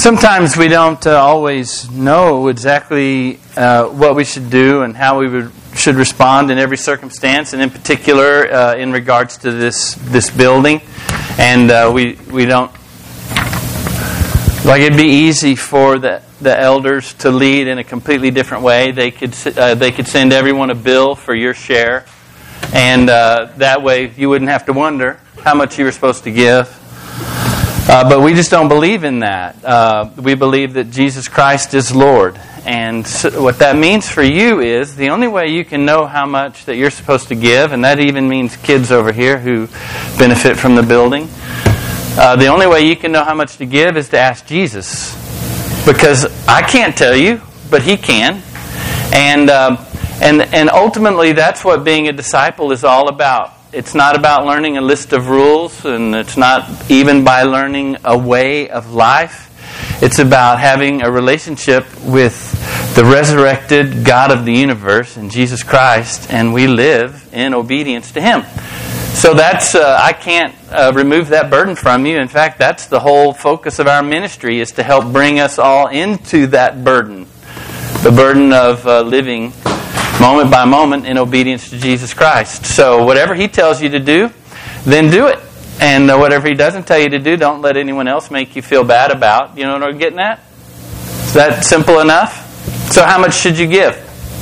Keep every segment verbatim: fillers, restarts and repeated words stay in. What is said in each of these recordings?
Sometimes we don't uh, always know exactly uh, what we should do and how we would, should respond in every circumstance, and in particular uh, in regards to this this building. And uh, we we don't like it'd be easy for the the elders to lead in a completely different way. They could uh, they could send everyone a bill for your share, and uh, that way you wouldn't have to wonder how much you were supposed to give. Uh, but we just don't believe in that. Uh, we believe that Jesus Christ is Lord. And so what that means for you is the only way you can know how much that you're supposed to give, and that even means kids over here who benefit from the building, uh, the only way you can know how much to give is to ask Jesus. Because I can't tell you, but He can. And, uh, and, and ultimately that's what being a disciple is all about. It's not about learning a list of rules, and it's not even by learning a way of life. It's about having a relationship with the resurrected God of the universe and Jesus Christ, and we live in obedience to Him. So that's uh, I can't uh, remove that burden from you. In fact, that's the whole focus of our ministry, is to help bring us all into that burden, the burden of uh, living moment by moment in obedience to Jesus Christ. So whatever He tells you to do, then do it. And whatever He doesn't tell you to do, don't let anyone else make you feel bad about. You know what I'm getting at? Is that simple enough? So how much should you give?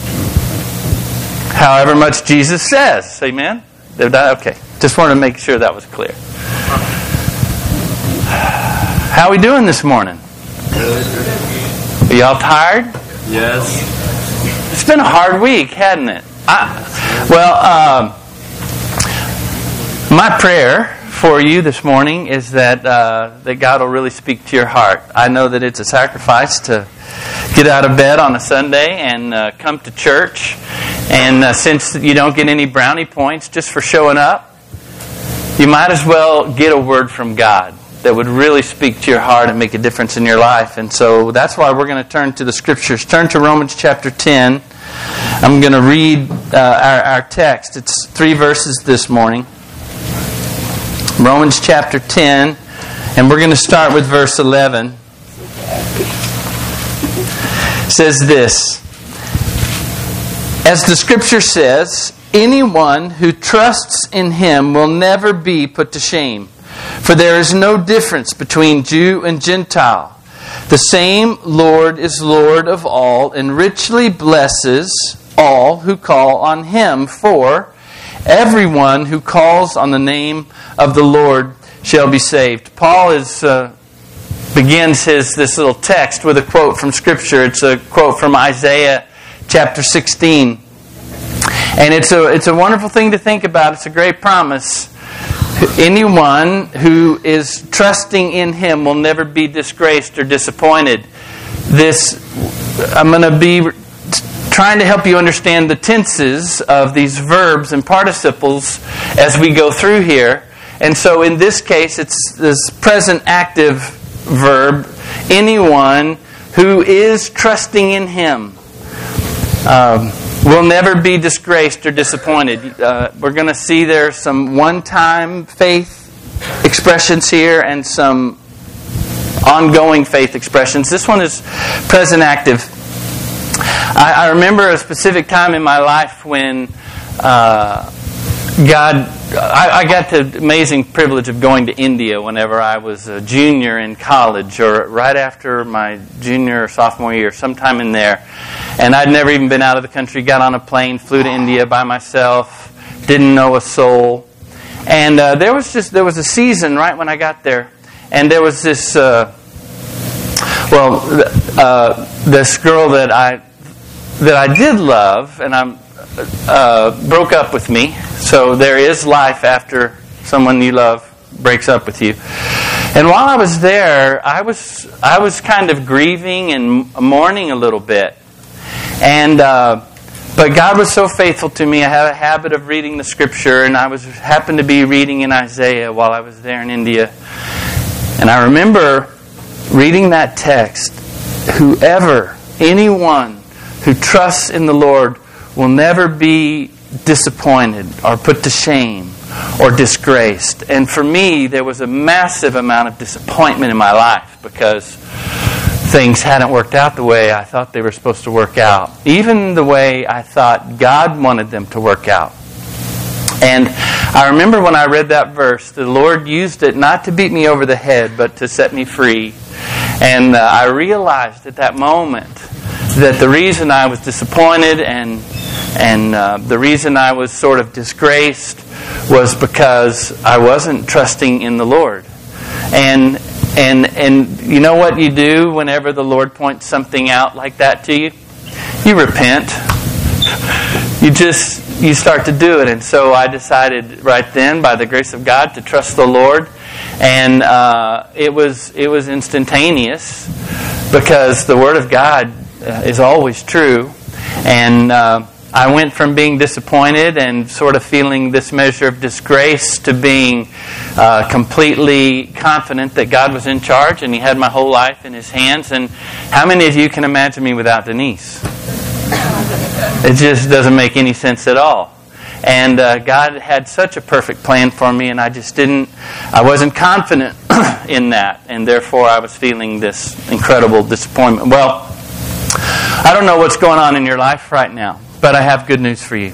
However much Jesus says. Amen? Okay. Just wanted to make sure that was clear. How are we doing this morning? Are y'all tired? Yes. It's been a hard week, hasn't it? I, well, um, my prayer for you this morning is that uh, that God will really speak to your heart. I know that it's a sacrifice to get out of bed on a Sunday and uh, come to church. And uh, since you don't get any brownie points just for showing up, you might as well get a word from God that would really speak to your heart and make a difference in your life. And so that's why we're going to turn to the Scriptures. Turn to Romans chapter ten. I'm going to read uh, our, our text. It's three verses this morning. Romans chapter ten, and we're going to start with verse eleven. It says this: as the Scripture says, anyone who trusts in Him will never be put to shame. For there is no difference between Jew and Gentile. The same Lord is Lord of all, and richly blesses all who call on Him. For everyone who calls on the name of the Lord shall be saved. Paul is uh, begins his this little text with a quote from Scripture. It's a quote from Isaiah chapter sixteen, and it's a it's a wonderful thing to think about. It's a great promise. Anyone who is trusting in Him will never be disgraced or disappointed. This, I'm going to be trying to help you understand the tenses of these verbs and participles as we go through here. And so in this case, it's this present active verb, anyone who is trusting in Him um, will never be disgraced or disappointed. Uh, we're going to see there's some one-time faith expressions here and some ongoing faith expressions. This one is present active. I, I remember a specific time in my life when uh, God... I, I got the amazing privilege of going to India whenever I was a junior in college, or right after my junior or sophomore year, sometime in there. And I'd never even been out of the country, got on a plane, flew to India by myself, didn't know a soul. And uh, there was just, there was a season right when I got there, and there was this, uh, well, uh, this girl that I, that I did love, and I'm, Uh, broke up with me. So there is life after someone you love breaks up with you. And while I was there, I was I was kind of grieving and mourning a little bit. And uh, but God was so faithful to me. I had a habit of reading the Scripture, and I was happened to be reading in Isaiah while I was there in India. And I remember reading that text: whoever, anyone who trusts in the Lord will never be disappointed or put to shame or disgraced. And for me, there was a massive amount of disappointment in my life because things hadn't worked out the way I thought they were supposed to work out. Even the way I thought God wanted them to work out. And I remember when I read that verse, the Lord used it not to beat me over the head, but to set me free. And uh, I realized at that moment that the reason I was disappointed and and uh, the reason I was sort of disgraced was because I wasn't trusting in the Lord. And and and you know what you do whenever the Lord points something out like that to you? You repent. You just you start to do it. And so I decided right then, by the grace of God, to trust the Lord. And uh, it was it was instantaneous, because the Word of God is always true. And uh, I went from being disappointed and sort of feeling this measure of disgrace to being uh, completely confident that God was in charge and He had my whole life in His hands. And how many of you can imagine me without Denise? It just doesn't make any sense at all. And uh, God had such a perfect plan for me, and I just didn't, I wasn't confident in that, and therefore I was feeling this incredible disappointment. Well, I don't know what's going on in your life right now, but I have good news for you.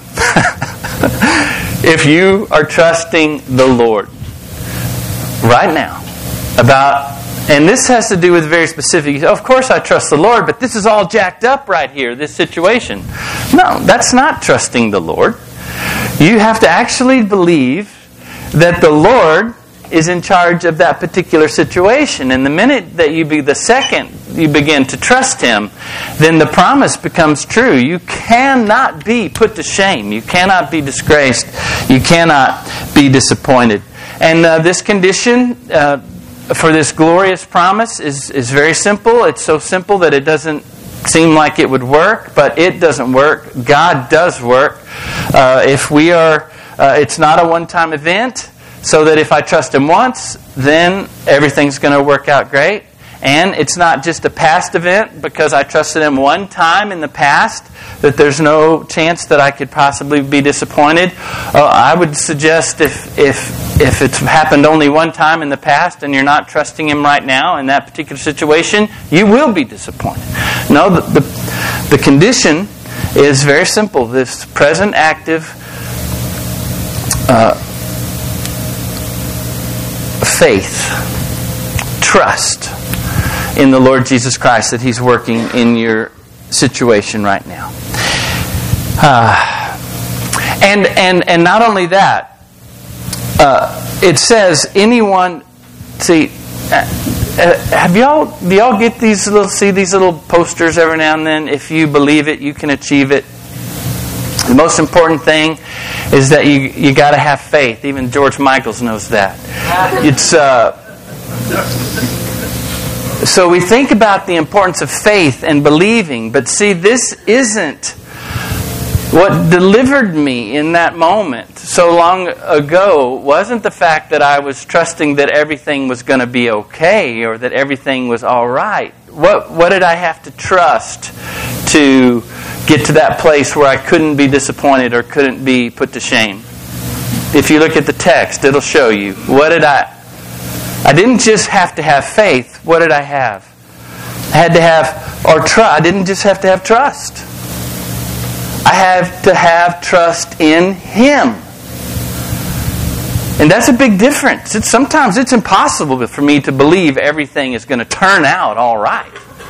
If you are trusting the Lord right now about, and this has to do with very specific, of course I trust the Lord, but this is all jacked up right here, this situation. No, that's not trusting the Lord. You have to actually believe that the Lord is in charge of that particular situation. And the minute that you be the second you begin to trust Him, then the promise becomes true. You cannot be put to shame. You cannot be disgraced. You cannot be disappointed. And uh, this condition uh, for this glorious promise is, is very simple. It's so simple that it doesn't seem like it would work, but it doesn't work. God does work. Uh, if we are, uh, it's not a one-time event, so that if I trust Him once, then everything's going to work out great. And it's not just a past event because I trusted Him one time in the past that there's no chance that I could possibly be disappointed. Uh, I would suggest if if if it's happened only one time in the past and you're not trusting Him right now in that particular situation, you will be disappointed. No, the the, the condition is very simple. This present active uh, faith, trust in the Lord Jesus Christ that He's working in your situation right now. Uh, and and and not only that, uh, it says anyone. See, uh, have y'all? Do y'all get these little? See these little posters every now and then? If you believe it, you can achieve it. The most important thing is that you you got to have faith. Even George Michaels knows that. It's. Uh, So we think about the importance of faith and believing, but see, this isn't what delivered me in that moment so long ago. Wasn't the fact that I was trusting that everything was going to be okay or that everything was all right. What what did I have to trust to get to that place where I couldn't be disappointed or couldn't be put to shame? If you look at the text, it'll show you. What did I... I didn't just have to have faith. What did I have? I had to have, or trust. I didn't just have to have trust. I have to have trust in Him. And that's a big difference. It's, sometimes it's impossible for me to believe everything is going to turn out all right.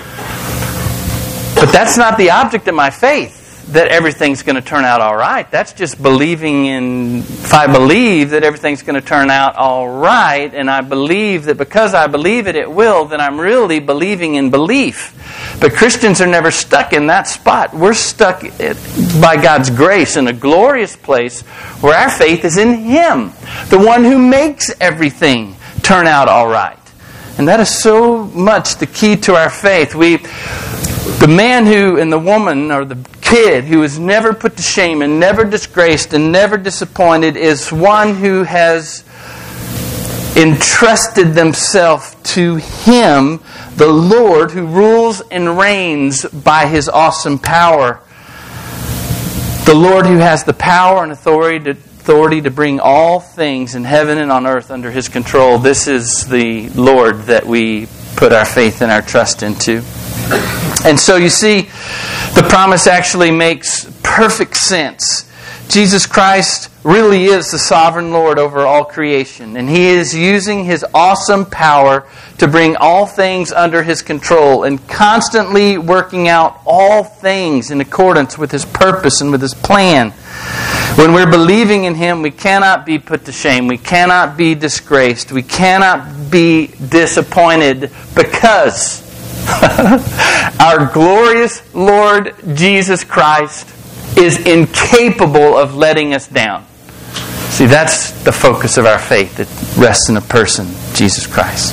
But that's not the object of my faith, that everything's going to turn out all right. That's just believing in, if I believe that everything's going to turn out all right, and I believe that because I believe it, it will, then I'm really believing in belief. But Christians are never stuck in that spot. We're stuck by God's grace in a glorious place where our faith is in Him, the one who makes everything turn out all right. And that is so much the key to our faith. We, the man who, and the woman, or the kid who is never put to shame and never disgraced and never disappointed is one who has entrusted themselves to Him, the Lord, who rules and reigns by His awesome power. The Lord who has the power and authority to, authority to bring all things in heaven and on earth under His control. This is the Lord that we put our faith and our trust into. And so you see, the promise actually makes perfect sense. Jesus Christ really is the sovereign Lord over all creation. And He is using His awesome power to bring all things under His control and constantly working out all things in accordance with His purpose and with His plan. When we're believing in Him, we cannot be put to shame. We cannot be disgraced. We cannot be disappointed because our glorious Lord Jesus Christ is incapable of letting us down. See, that's the focus of our faith that rests in a person, Jesus Christ.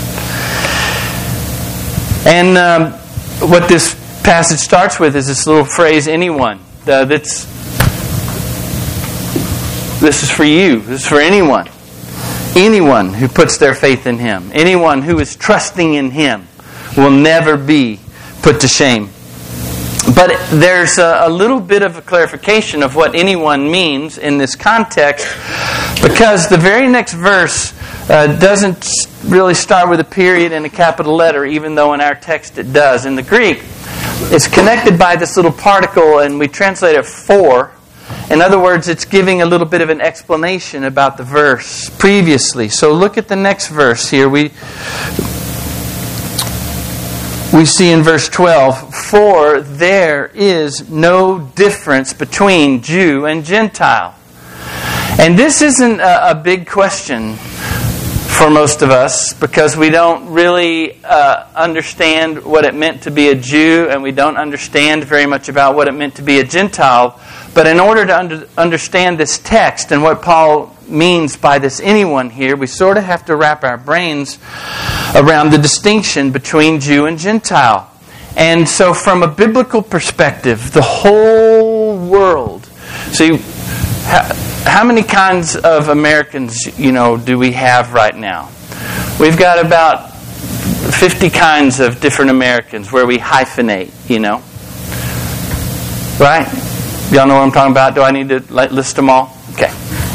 And um, what this passage starts with is this little phrase, anyone. Uh, that's This is for you. This is for anyone. Anyone who puts their faith in Him. Anyone who is trusting in Him will never be put to shame. But there's a, a little bit of a clarification of what anyone means in this context, because the very next verse uh, doesn't really start with a period and a capital letter, even though in our text it does. In the Greek, it's connected by this little particle, and we translate it for. In other words, it's giving a little bit of an explanation about the verse previously. So look at the next verse here. We we see in verse twelve, for there is no difference between Jew and Gentile. And this isn't a, a big question for most of us, because we don't really uh, understand what it meant to be a Jew, and we don't understand very much about what it meant to be a Gentile. But in order to under, understand this text and what Paul means by this anyone here, we sort of have to wrap our brains around the distinction between Jew and Gentile. And so from a biblical perspective, the whole world. See, how, how many kinds of Americans, you know, do we have right now? We've got about fifty kinds of different Americans where we hyphenate, you know. Right? Y'all know what I'm talking about? Do I need to list them all? Okay.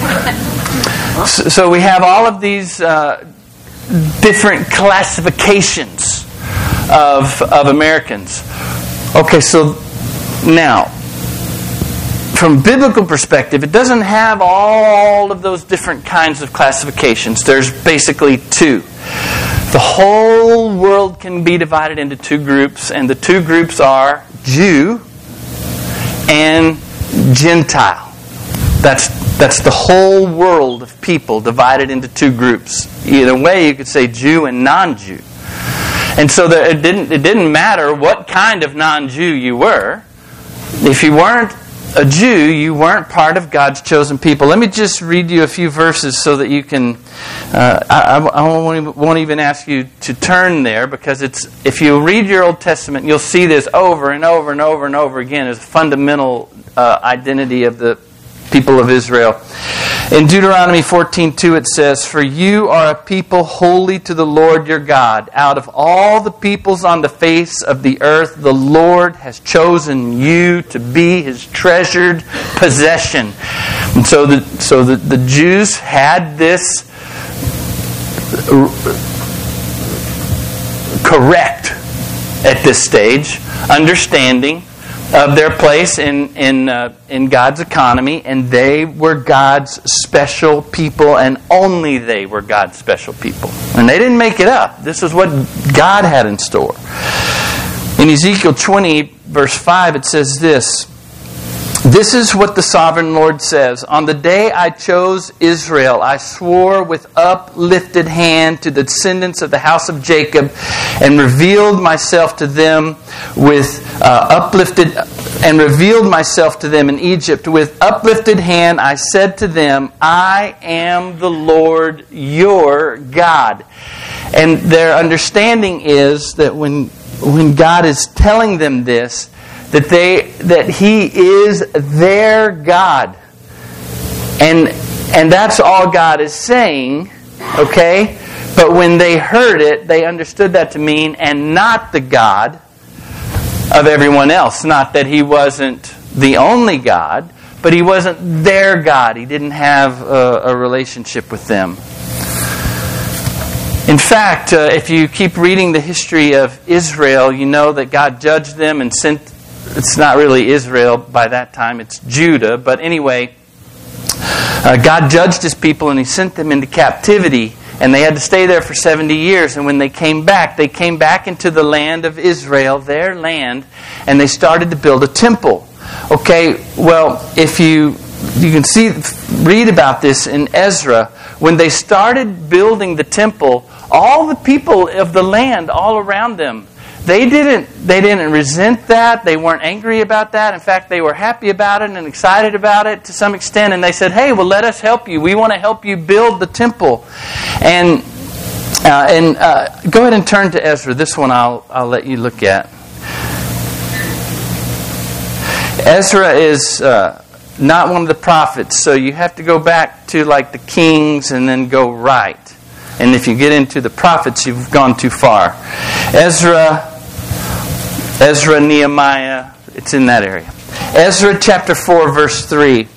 So we have all of these uh, different classifications of of Americans. Okay, so now, from biblical perspective, it doesn't have all of those different kinds of classifications. There's basically two. The whole world can be divided into two groups, and the two groups are Jew and Gentile. That's that's the whole world of people divided into two groups. In a way, you could say Jew and non-Jew. And so that it didn't it didn't matter what kind of non-Jew you were. If you weren't a Jew, you weren't part of God's chosen people. Let me just read you a few verses so that you can. Uh, I, I won't even, won't even ask you to turn there, because it's if you read your Old Testament, you'll see this over and over and over and over again as a fundamental uh, identity of the people of Israel. In Deuteronomy fourteen two, it says, "For you are a people holy to the Lord your God. Out of all the peoples on the face of the earth, the Lord has chosen you to be His treasured possession." And so the so the, the Jews had this correct at this stage understanding of their place in in uh, in God's economy, and they were God's special people, and only they were God's special people. And they didn't make it up. This is what God had in store. In Ezekiel twenty, verse five, it says this: "This is what the sovereign Lord says. On the day I chose Israel, I swore with uplifted hand to the descendants of the house of Jacob, and revealed myself to them with uh, uplifted and revealed myself to them in Egypt. With uplifted hand, I said to them, I am the Lord your God." And their understanding is that when when God is telling them this, that they that He is their God. And and that's all God is saying, okay? But when they heard it, they understood that to mean, and not the God of everyone else. Not that He wasn't the only God, but He wasn't their God. He didn't have a, a relationship with them. In fact, uh, if you keep reading the history of Israel, you know that God judged them and sent, it's not really Israel by that time, it's Judah. But anyway, uh, God judged His people and He sent them into captivity. And they had to stay there for seventy years. And when they came back, they came back into the land of Israel, their land, and they started to build a temple. Okay, well, if you you can see, read about this in Ezra. When they started building the temple, all the people of the land all around them, they didn't they didn't resent that. They weren't angry about that. In fact, they were happy about it and excited about it to some extent. And they said, "Hey, well, let us help you. We want to help you build the temple." And uh, and uh, go ahead and turn to Ezra. This one I'll I'll let you look at. Ezra is uh, not one of the prophets, so you have to go back to like the Kings and then go right. And if you get into the prophets, you've gone too far. Ezra, Ezra, Nehemiah, it's in that area. Ezra chapter four, verse three.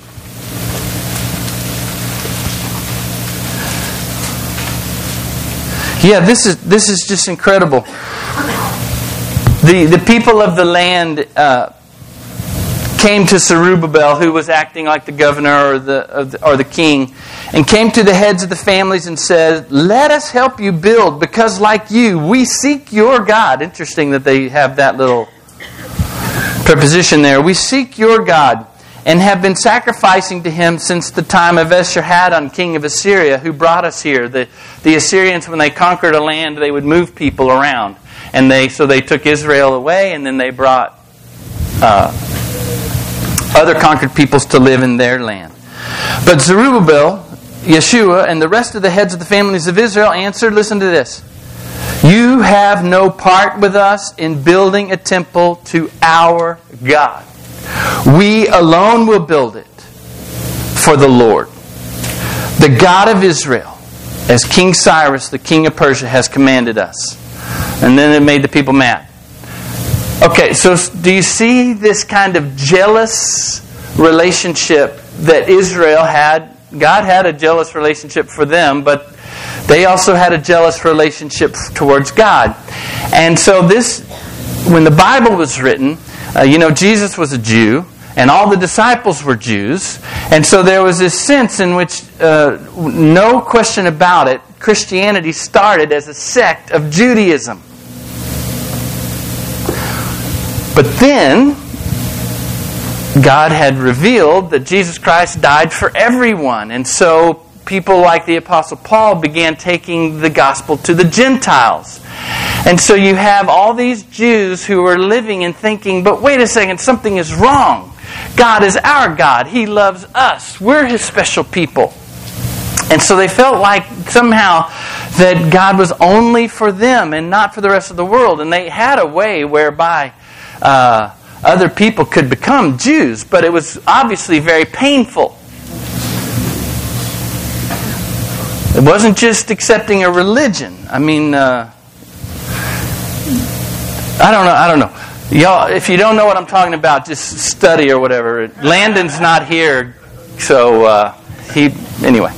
Yeah, this is this is just incredible. The the people of the land uh, came to Zerubbabel, who was acting like the governor or the or the king, and came to the heads of the families and said, "Let us help you build, because like you, we seek your God." Interesting that they have that little preposition there. "We seek your God, and have been sacrificing to Him since the time of Esarhaddon, king of Assyria, who brought us here." The, the Assyrians, when they conquered a land, they would move people around. And they so they took Israel away, and then they brought uh, other conquered peoples to live in their land. But Zerubbabel, Yeshua, and the rest of the heads of the families of Israel answered, listen to this, "You have no part with us in building a temple to our God. We alone will build it for the Lord, the God of Israel, as King Cyrus, the king of Persia, has commanded us." And then it made the people mad. Okay, so do you see this kind of jealous relationship that Israel had? God had a jealous relationship for them, but they also had a jealous relationship towards God. And so this, when the Bible was written, uh, you know, Jesus was a Jew, and all the disciples were Jews. And so there was this sense in which, uh, no question about it, Christianity started as a sect of Judaism. But then, God had revealed that Jesus Christ died for everyone. And so people like the Apostle Paul began taking the gospel to the Gentiles. And so you have all these Jews who are living and thinking, but wait a second, something is wrong. God is our God. He loves us. We're His special people. And so they felt like somehow that God was only for them and not for the rest of the world. And they had a way whereby uh, other people could become Jews, but it was obviously very painful. It wasn't just accepting a religion. I mean, uh, I don't know. I don't know. Y'all, if you don't know what I'm talking about, just study or whatever. Landon's not here, so uh, he anyway.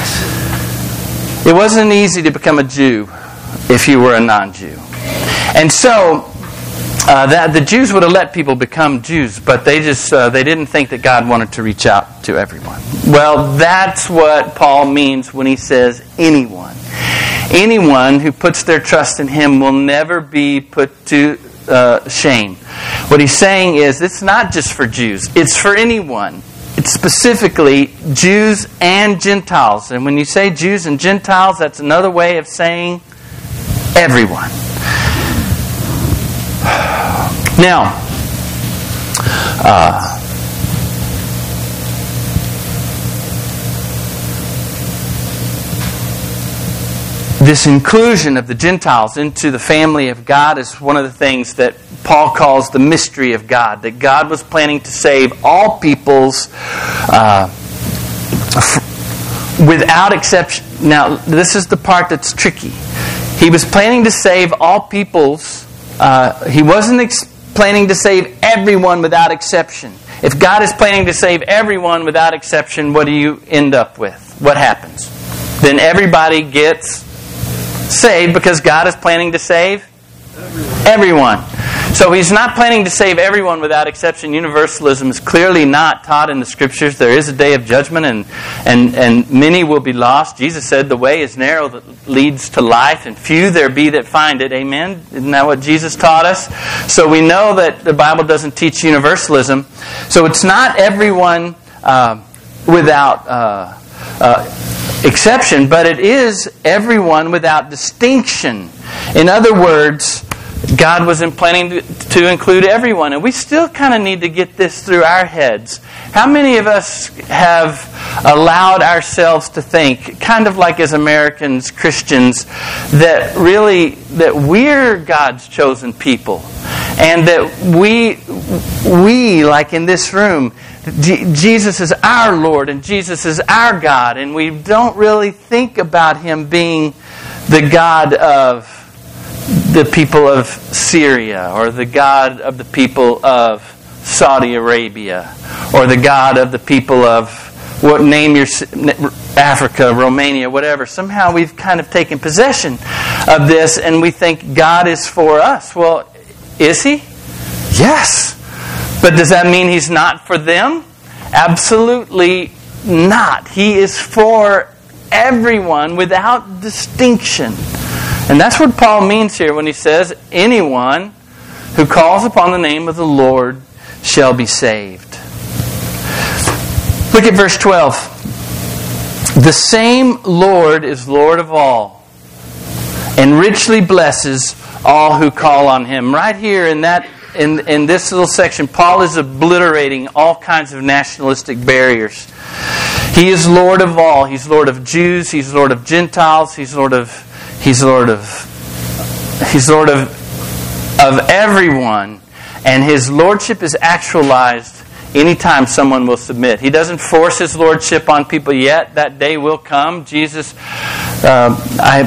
It wasn't easy to become a Jew if you were a non-Jew. And so uh, that the Jews would have let people become Jews, but they just uh, they didn't think that God wanted to reach out to everyone. Well, that's what Paul means when he says anyone. Anyone who puts their trust in Him will never be put to uh, shame. What he's saying is it's not just for Jews. It's for anyone. It's specifically Jews and Gentiles. And when you say Jews and Gentiles, that's another way of saying everyone. Now, uh, this inclusion of the Gentiles into the family of God is one of the things that Paul calls the mystery of God. That God was planning to save all peoples uh, without exception. Now, this is the part that's tricky. He was planning to save all peoples. Uh, he wasn't ex- planning to save everyone without exception. If God is planning to save everyone without exception, what do you end up with? What happens? Then everybody gets Saved because God is planning to save everyone. So He's not planning to save everyone without exception. Universalism is clearly not taught in the Scriptures. There is a day of judgment, and, and, and many will be lost. Jesus said the way is narrow that leads to life, and few there be that find it. Amen? Isn't that what Jesus taught us? So we know that the Bible doesn't teach universalism. So it's not everyone uh, without uh, uh, exception, but it is everyone without distinction. In other words, God wasn't planning to, to include everyone. And we still kind of need to get this through our heads. How many of us have allowed ourselves to think, kind of like as Americans, Christians, that really, that we're God's chosen people? And that we, we like in this room, G- Jesus is our Lord and Jesus is our God. And we don't really think about Him being the God of the people of Syria, or the God of the people of Saudi Arabia, or the God of the people of, what name your Africa, Romania, whatever. Somehow we've kind of taken possession of this and we think God is for us. Well, is He? Yes. But does that mean He's not for them? Absolutely not. He is for everyone without distinction. And that's what Paul means here when he says, anyone who calls upon the name of the Lord shall be saved. Look at verse twelve. The same Lord is Lord of all, and richly blesses all who call on Him. Right here in that in, in this little section, Paul is obliterating all kinds of nationalistic barriers. He is Lord of all. He's Lord of Jews, He's Lord of Gentiles, He's Lord of He's Lord of He's Lord of of everyone, and His lordship is actualized anytime someone will submit. He doesn't force His lordship on people yet. That day will come. Jesus, uh, I,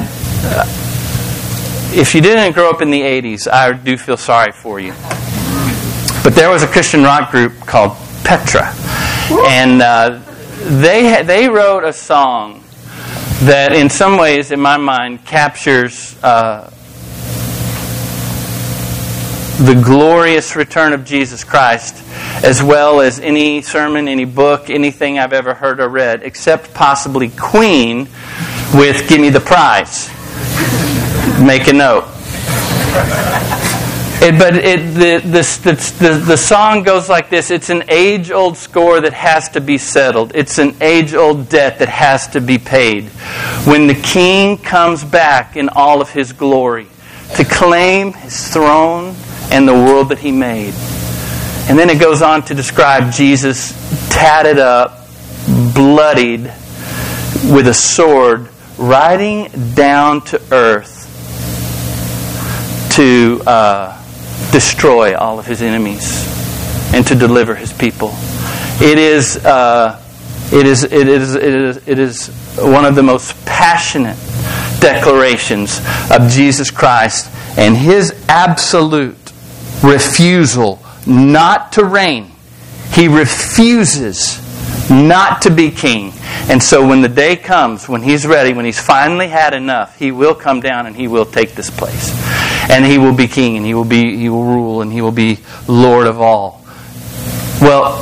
uh, if you didn't grow up in the eighties, I do feel sorry for you. But there was a Christian rock group called Petra, and uh, they they wrote a song that in some ways, in my mind, captures uh, the glorious return of Jesus Christ, as well as any sermon, any book, anything I've ever heard or read, except possibly Queen with Give Me the Prize. Make a note. It, but it, the, the, the, the song goes like this. It's an age-old score that has to be settled. It's an age-old debt that has to be paid. When the King comes back in all of His glory to claim His throne and the world that He made. And then it goes on to describe Jesus tatted up, bloodied, with a sword, riding down to earth to uh, destroy all of His enemies and to deliver His people. It is, uh, it is, it is, it is, it is one of the most passionate declarations of Jesus Christ and His absolute refusal not to reign. He refuses not to be king. And so when the day comes, when He's ready, when He's finally had enough, He will come down and He will take this place. And He will be king, and He will be He will rule, and He will be Lord of all. Well,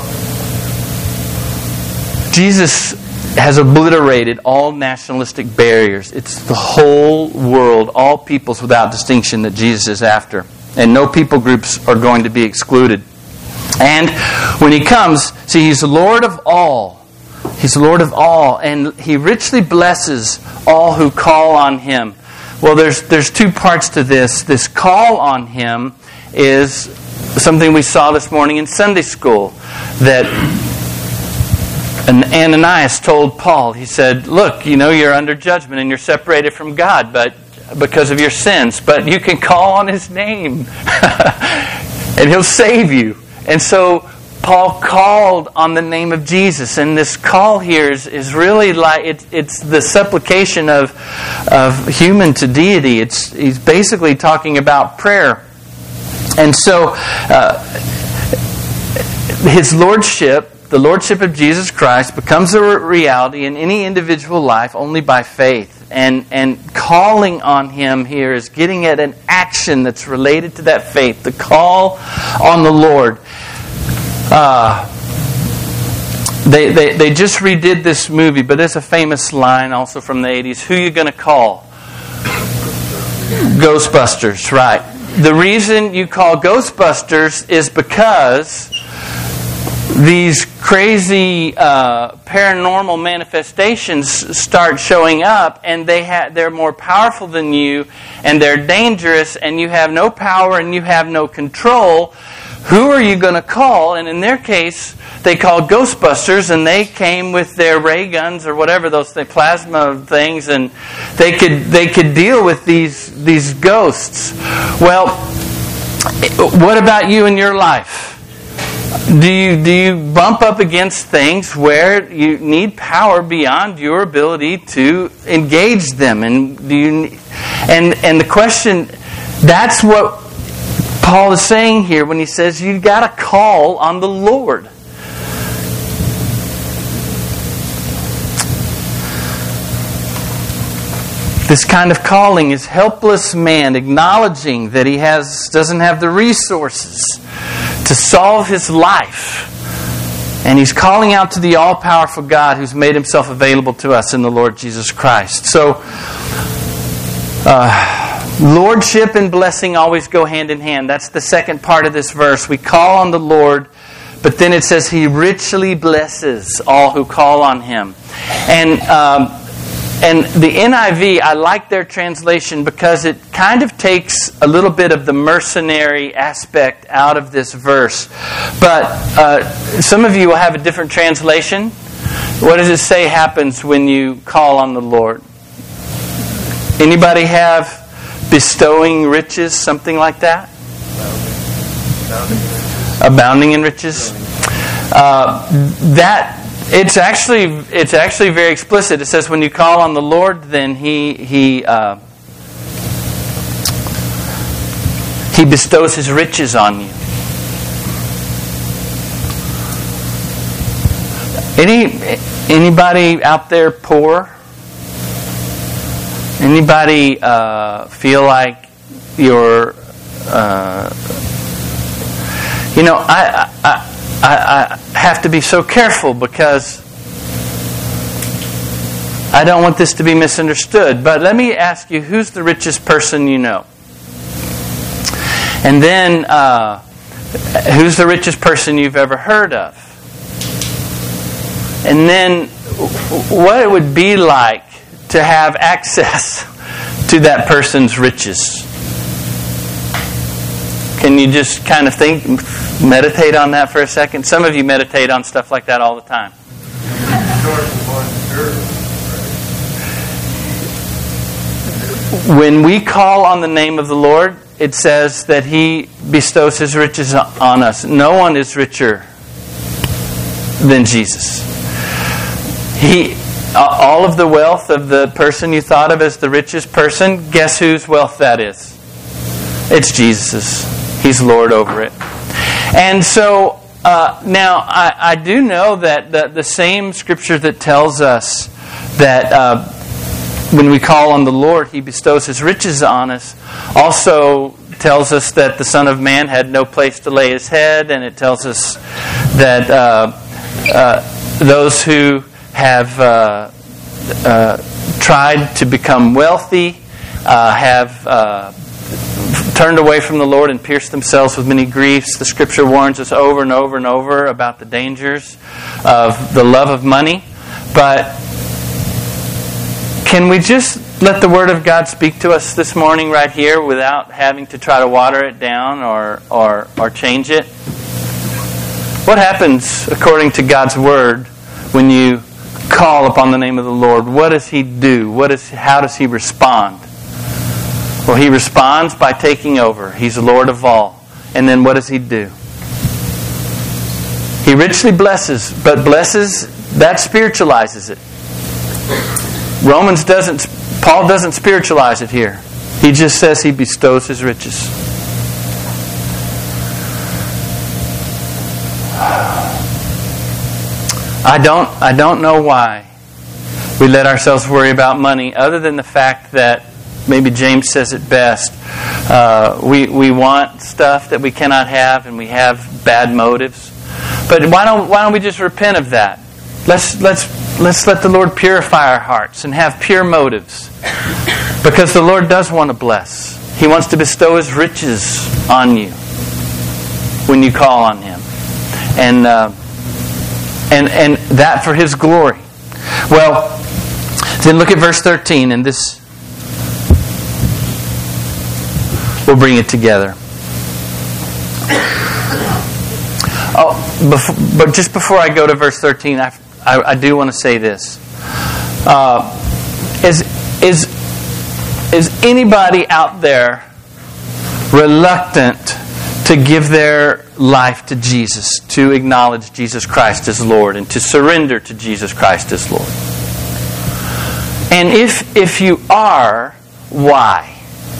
Jesus has obliterated all nationalistic barriers. It's the whole world, all peoples without distinction that Jesus is after. And no people groups are going to be excluded. And when He comes, see, He's Lord of all. He's Lord of all. And He richly blesses all who call on Him. Well, there's there's two parts to this. This call on Him is something we saw this morning in Sunday school. That Ananias told Paul, he said, look, you know, you're under judgment and you're separated from God, but because of your sins, but you can call on His name and He'll save you. And so Paul called on the name of Jesus, and this call here is, is really like it, it's the supplication of of human to deity. It's he's basically talking about prayer, and so uh, His lordship, the lordship of Jesus Christ, becomes a reality in any individual life only by faith. And and calling on Him here is getting at an action that's related to that faith. The call on the Lord. Uh, they, they, they just redid this movie, but there's a famous line also from the eighties. Who you going to call? Ghostbusters, right. The reason you call Ghostbusters is because these crazy uh, paranormal manifestations start showing up, and they ha- they're more powerful than you, and they're dangerous, and you have no power and you have no control. Who are you going to call? And in their case, they called Ghostbusters, and they came with their ray guns or whatever, those th- plasma things, and they could they could deal with these these ghosts. Well, what about you in your life? Do you do you bump up against things where you need power beyond your ability to engage them? And do you and and the question, that's what Paul is saying here when he says you got to call on the Lord. This kind of calling is helpless man acknowledging that he has doesn't have the resources to solve his life. And he's calling out to the all-powerful God who's made Himself available to us in the Lord Jesus Christ. So, uh, lordship and blessing always go hand in hand. That's the second part of this verse. We call on the Lord, but then it says He richly blesses all who call on Him. And um, And the N I V, I like their translation because it kind of takes a little bit of the mercenary aspect out of this verse. But uh, some of you will have a different translation. What does it say happens when you call on the Lord? Anybody have bestowing riches, something like that? Abounding in riches. Uh, that... It's actually it's actually very explicit. It says when you call on the Lord, then He He uh, He bestows His riches on you. Any anybody out there poor? Anybody uh, feel like you're? Uh, you know, I. I I, I have to be so careful because I don't want this to be misunderstood. But let me ask you, who's the richest person you know? And then, uh, who's the richest person you've ever heard of? And then, what it would be like to have access to that person's riches. Can you just kind of think, meditate on that for a second? Some of you meditate on stuff like that all the time. When we call on the name of the Lord, it says that He bestows His riches on us. No one is richer than Jesus. He, all of the wealth of the person you thought of as the richest person, guess whose wealth that is? It's Jesus's. He's Lord over it. And so, uh, now, I, I do know that the, the same Scripture that tells us that uh, when we call on the Lord, He bestows His riches on us, also tells us that the Son of Man had no place to lay His head, and it tells us that uh, uh, those who have uh, uh, tried to become wealthy uh, have... Uh, turned away from the Lord and pierced themselves with many griefs. The Scripture warns us over and over and over about the dangers of the love of money. But can we just let the Word of God speak to us this morning right here without having to try to water it down or or, or change it? What happens according to God's Word when you call upon the name of the Lord? What does He do? What is? How does He respond? Well, He responds by taking over. He's the Lord of all. And then what does He do? He richly blesses, but blesses, that spiritualizes it. Romans doesn't, Paul doesn't spiritualize it here. He just says He bestows His riches. I don't, I don't know why we let ourselves worry about money, other than the fact that maybe James says it best. Uh, we we want stuff that we cannot have, and we have bad motives. But why don't why don't we just repent of that? Let's let's let's let the Lord purify our hearts and have pure motives, because the Lord does want to bless. He wants to bestow His riches on you when you call on Him, and uh, and and that for His glory. Well, then look at verse thirteen, and this we'll bring it together. Oh, before, but just before I go to verse thirteen, I, I, I do want to say this: uh, is is is anybody out there reluctant to give their life to Jesus, to acknowledge Jesus Christ as Lord, and to surrender to Jesus Christ as Lord? And if if you are, why?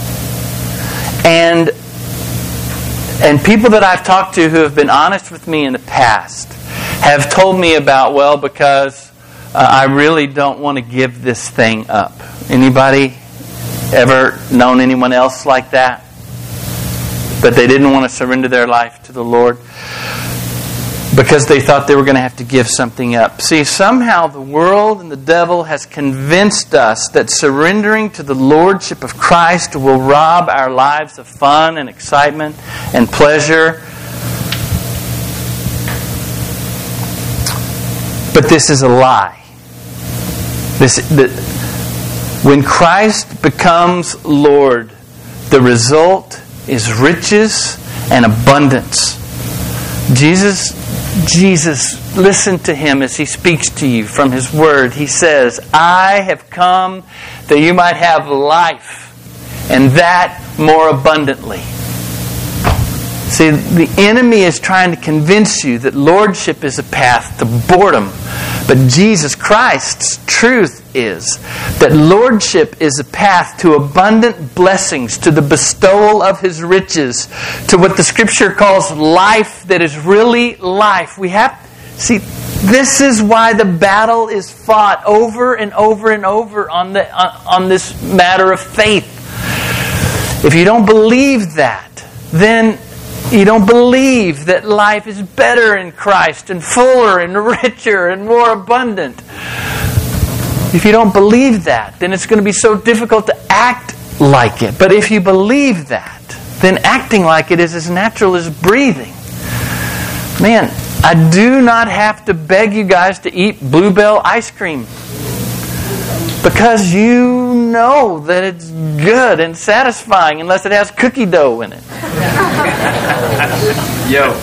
And and people that I've talked to who have been honest with me in the past have told me about, well, because uh, I really don't want to give this thing up. Anybody ever known anyone else like that? But they didn't want to surrender their life to the Lord because they thought they were going to have to give something up. See, somehow the world and the devil has convinced us that surrendering to the Lordship of Christ will rob our lives of fun and excitement and pleasure. But this is a lie. This, the, when Christ becomes Lord, the result is riches and abundance. Jesus Jesus, listen to Him as He speaks to you from His Word. He says, I have come that you might have life, and that more abundantly. See, the enemy is trying to convince you that lordship is a path to boredom. But Jesus Christ's truth is that lordship is a path to abundant blessings, to the bestowal of His riches, to what the Scripture calls life that is really life. We have, see, this is why the battle is fought over and over and over on the on, on this matter of faith. If you don't believe that, then you don't believe that life is better in Christ and fuller and richer and more abundant. If you don't believe that, then it's going to be so difficult to act like it. But if you believe that, then acting like it is as natural as breathing. Man, I do not have to beg you guys to eat Bluebell ice cream, because you know that it's good and satisfying unless it has cookie dough in it. Yo.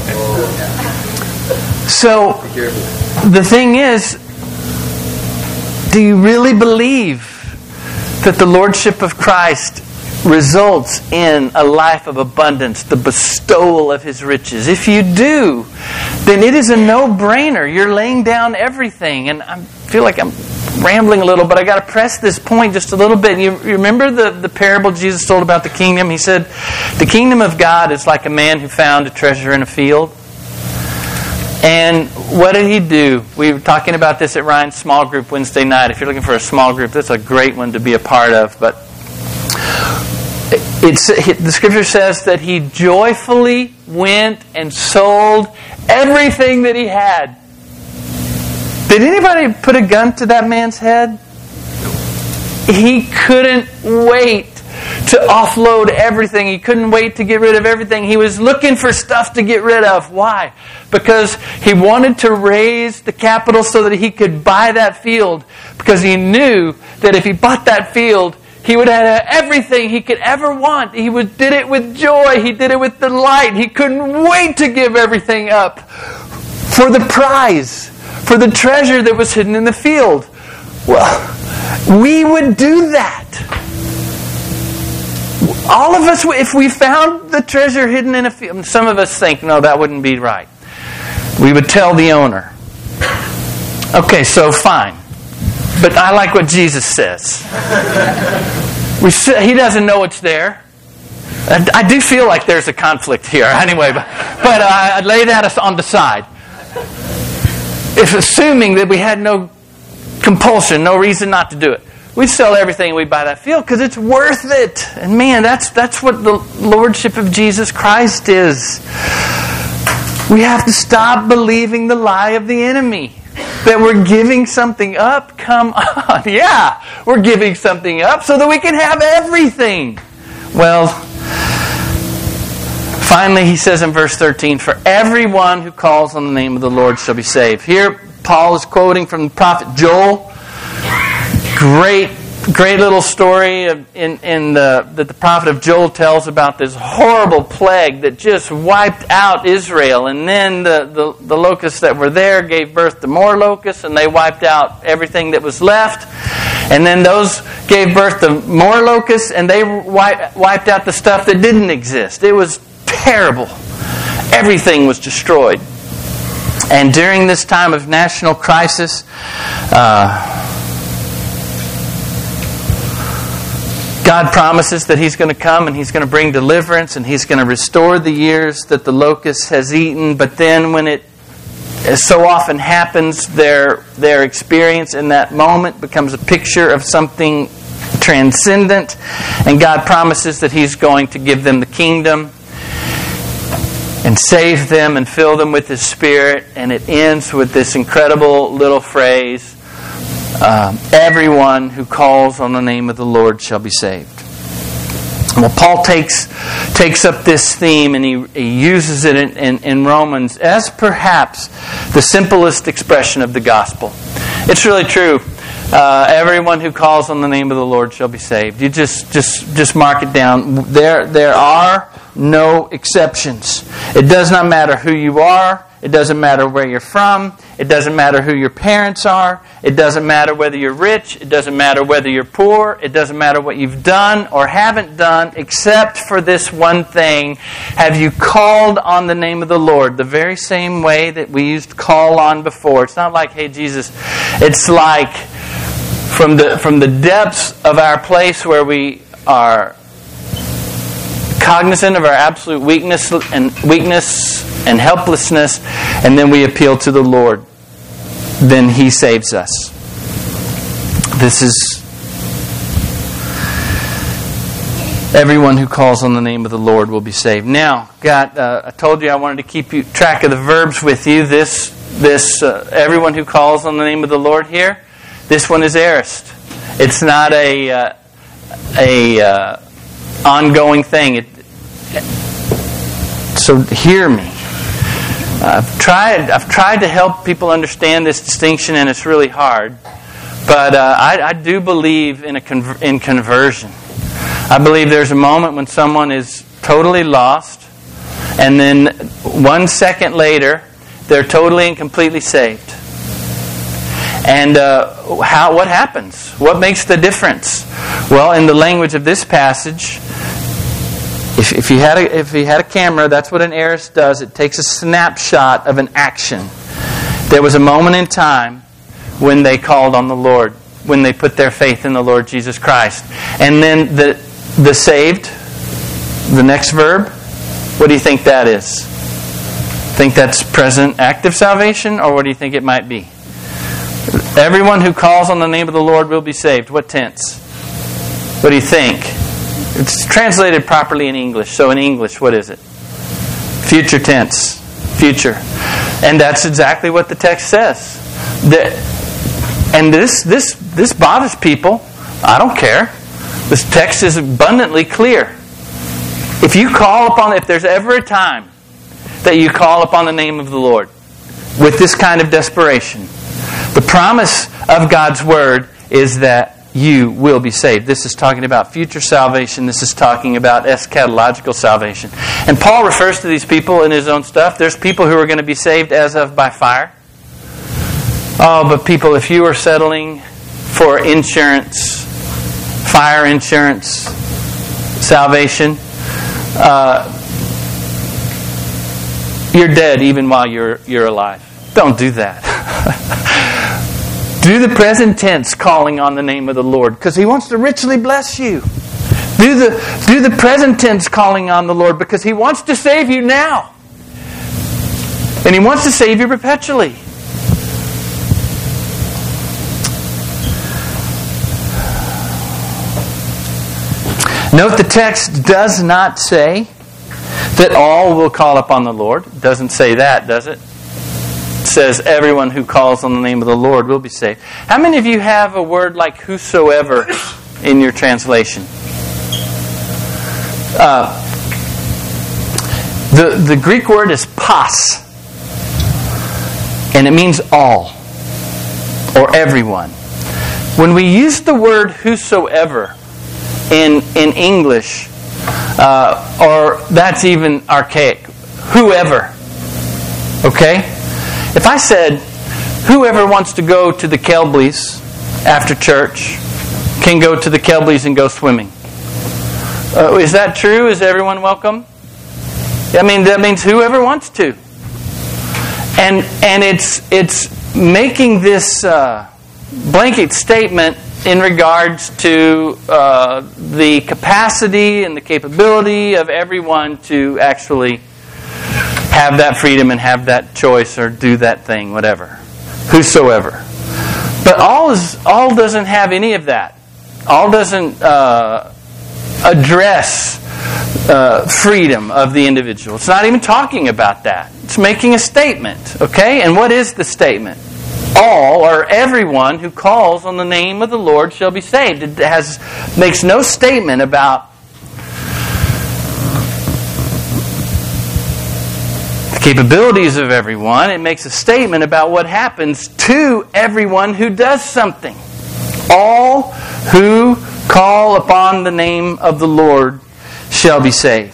So, the thing is, do you really believe that the Lordship of Christ results in a life of abundance, the bestowal of His riches? If you do, then it is a no-brainer. You're laying down everything. And I feel like I'm rambling a little, but I got to press this point just a little bit. You, you remember the, the parable Jesus told about the kingdom? He said, the kingdom of God is like a man who found a treasure in a field. And what did he do? We were talking about this at Ryan's small group Wednesday night. If you're looking for a small group, that's a great one to be a part of. But it's, the Scripture says that he joyfully went and sold everything that he had. Did anybody put a gun to that man's head? He couldn't wait to offload everything. He couldn't wait to get rid of everything. He was looking for stuff to get rid of. Why? Because he wanted to raise the capital so that he could buy that field. Because he knew that if he bought that field, he would have everything he could ever want. He would, did it with joy. He did it with delight. He couldn't wait to give everything up for the prize, for the treasure that was hidden in the field. Well, we would do that. All of us, if we found the treasure hidden in a field, some of us think, no, that wouldn't be right. We would tell the owner. Okay, so fine. But I like what Jesus says. We, he doesn't know it's there. I, I do feel like there's a conflict here. Anyway, but, but uh, I lay that on the side. If assuming that we had no compulsion, no reason not to do it. we'd sell everything, we'd buy that field because it's worth it. And man, that's that's what the Lordship of Jesus Christ is. We have to stop believing the lie of the enemy that we're giving something up. Come on. Yeah, we're giving something up so that we can have everything. Well, finally, he says in verse thirteen, for everyone who calls on the name of the Lord shall be saved. Here, Paul is quoting from the prophet Joel. Great, great little story of, in, in the, that the prophet of Joel tells about this horrible plague that just wiped out Israel. And then the, the, the locusts that were there gave birth to more locusts, and they wiped out everything that was left. And then those gave birth to more locusts, and they wiped, wiped out the stuff that didn't exist. It was terrible. Everything was destroyed. And during this time of national crisis, uh, God promises that He's going to come and He's going to bring deliverance and He's going to restore the years that the locust has eaten. But then when it, as so often happens, their, their experience in that moment becomes a picture of something transcendent. And God promises that He's going to give them the kingdom and save them and fill them with His Spirit. And it ends with this incredible little phrase, Uh, everyone who calls on the name of the Lord shall be saved. Well, Paul takes takes up this theme and he, he uses it in, in, in Romans as perhaps the simplest expression of the gospel. It's really true. Uh, everyone who calls on the name of the Lord shall be saved. You just just just mark it down. There there are no exceptions. It does not matter who you are. It doesn't matter where you're from. It doesn't matter who your parents are. It doesn't matter whether you're rich. It doesn't matter whether you're poor. It doesn't matter what you've done or haven't done, except for this one thing. Have you called on the name of the Lord? The very same way that we used call on before. It's not like, hey, Jesus. It's like from the from the depths of our place where we are cognizant of our absolute weakness and weakness and helplessness, and then we appeal to the Lord. Then He saves us. This is everyone who calls on the name of the Lord will be saved. Now, God, uh, I told you I wanted to keep you track of the verbs with you. This, this, uh, everyone who calls on the name of the Lord here. This one is aorist. It's not a uh, a uh, ongoing thing. It, so hear me. I've tried. I've tried to help people understand this distinction, and it's really hard. But uh, I, I do believe in a conver- in conversion. I believe there's a moment when someone is totally lost, and then one second later, they're totally and completely saved. And uh, how? What happens? What makes the difference? Well, in the language of this passage, if, if you had a if you had a camera, that's what an aorist does. It takes a snapshot of an action. There was a moment in time when they called on the Lord, when they put their faith in the Lord Jesus Christ, and then the the saved, the next verb. What do you think that is? Think that's present active salvation, or what do you think it might be? Everyone who calls on the name of the Lord will be saved. What tense? What do you think? It's translated properly in English. So in English, what is it? Future tense. Future. And that's exactly what the text says. The, and this this this bothers people. I don't care. This text is abundantly clear. If you call upon, if there's ever a time that you call upon the name of the Lord with this kind of desperation, the promise of God's Word is that you will be saved. This is talking about future salvation. This is talking about eschatological salvation. And Paul refers to these people in his own stuff. There's people who are going to be saved as of by fire. Oh, but people, if you are settling for insurance, fire insurance, salvation, uh, you're dead even while you're you're alive. Don't do that. Do the present tense calling on the name of the Lord, because He wants to richly bless you. Do the do the present tense calling on the Lord, because He wants to save you now. And He wants to save you perpetually. Note the text does not say that all will call upon the Lord. It doesn't say that, does it? It says everyone who calls on the name of the Lord will be saved. How many of you have a word like whosoever in your translation? Uh, the, the Greek word is pas, and it means all or everyone. When we use the word whosoever in, in English, uh, or that's even archaic, whoever, okay? If I said, whoever wants to go to the Kelbleys after church can go to the Kelbleys and go swimming. Uh, is that true? Is everyone welcome? I mean, that means whoever wants to. And and it's it's making this uh, blanket statement in regards to uh, the capacity and the capability of everyone to actually have that freedom and have that choice or do that thing, whatever. Whosoever. But all is all doesn't have any of that. All doesn't uh, address uh, freedom of the individual. It's not even talking about that. It's making a statement, okay? And what is the statement? All or everyone who calls on the name of the Lord shall be saved. It has makes no statement about the capabilities of everyone. It makes a statement about what happens to everyone who does something. All who call upon the name of the Lord shall be saved.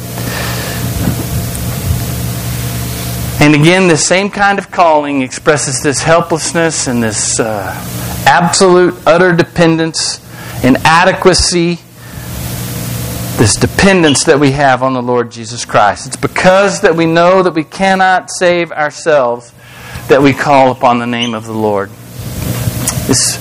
And again, this same kind of calling expresses this helplessness and this uh, absolute, utter dependence, inadequacy, this dependence that we have on the Lord Jesus Christ. It's because that we know that we cannot save ourselves that we call upon the name of the Lord. This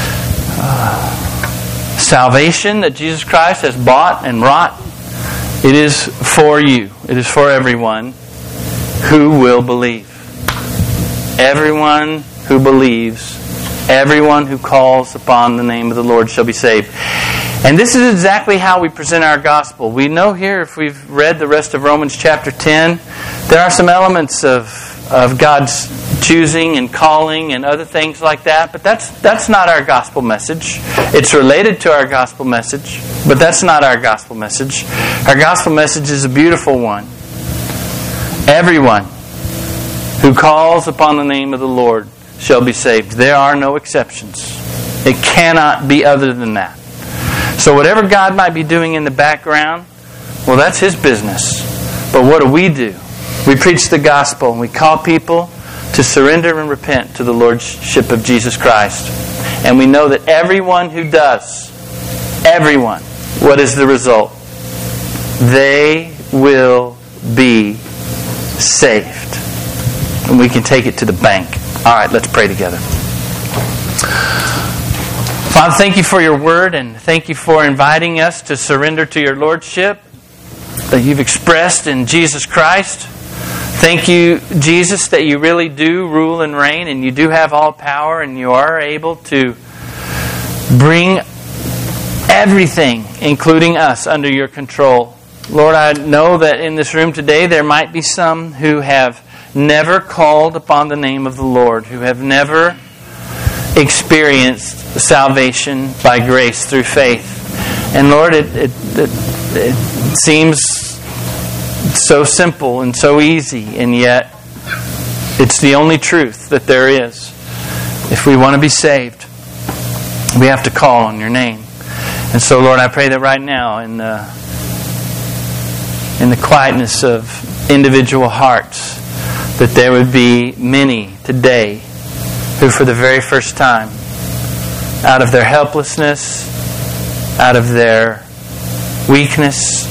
uh, salvation that Jesus Christ has bought and wrought, it is for you. It is for everyone who will believe. Everyone who believes, everyone who calls upon the name of the Lord shall be saved. And this is exactly how we present our gospel. We know here, if we've read the rest of Romans chapter ten, there are some elements of, of God's choosing and calling and other things like that, but that's that's not our gospel message. It's related to our gospel message, but that's not our gospel message. Our gospel message is a beautiful one. Everyone who calls upon the name of the Lord shall be saved. There are no exceptions. It cannot be other than that. So whatever God might be doing in the background, well, that's His business. But what do we do? We preach the gospel and we call people to surrender and repent to the Lordship of Jesus Christ. And we know that everyone who does, everyone, what is the result? They will be saved. And we can take it to the bank. All right, let's pray together. Father, thank you for your word, and thank you for inviting us to surrender to your lordship that you've expressed in Jesus Christ. Thank you, Jesus, that you really do rule and reign, and you do have all power, and you are able to bring everything, including us, under your control. Lord, I know that in this room today there might be some who have never called upon the name of the Lord, who have never experienced salvation by grace through faith. And Lord, it, it, it, it seems so simple and so easy, and yet it's the only truth that there is. If we want to be saved, we have to call on your name. And so, Lord, I pray that right now in the in the quietness of individual hearts, that there would be many today who for the very first time, out of their helplessness, out of their weakness,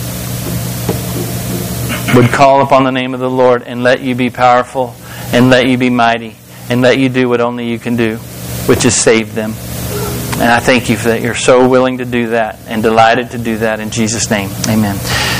would call upon the name of the Lord and let you be powerful and let you be mighty and let you do what only you can do, which is save them. And I thank you for that. You're so willing to do that and delighted to do that in Jesus' name. Amen.